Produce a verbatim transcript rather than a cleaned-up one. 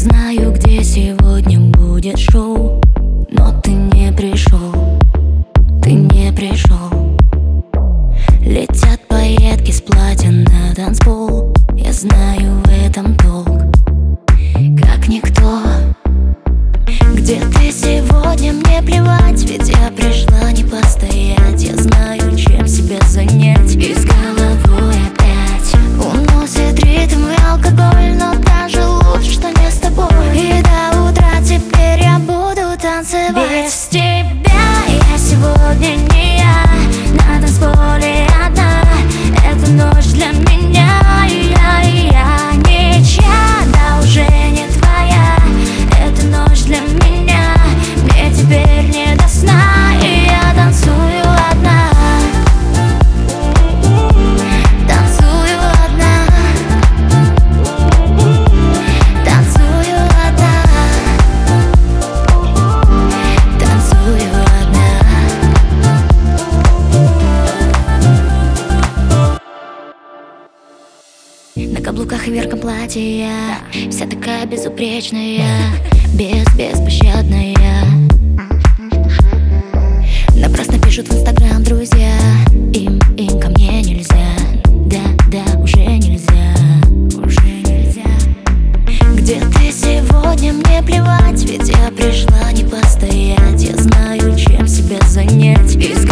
знаю, где сегодня будет шоу, но ты не пришел, ты не пришел. Летят пайетки с платья на танцпол. Я знаю в этом толк, как никто. Где ты сегодня, мне плевать, ведь я пришла не постоять. Я знаю, чем себя занять, и с головой опять уносит ритм и алкоголь. Но даже лучше, что не с тобой. И до утра теперь я буду танцевать без тебя. Я сегодня не я, на танцполе одна. Эта ночь для меня, и я, и я ничья, да уже не твоя. Эта ночь для меня, мне теперь не до сна, и я танцую одна. Танцую одна. Танцую одна. Танцую одна. На каблуках и верхом платья, вся такая безупречная, без, беспощадная. Напрасно пишут в инстаграм друзья, им, им ко мне нельзя. Да, да, уже нельзя, уже нельзя. Где ты сегодня, мне плевать, ведь я пришла не постоять. Я знаю, чем себя занять, и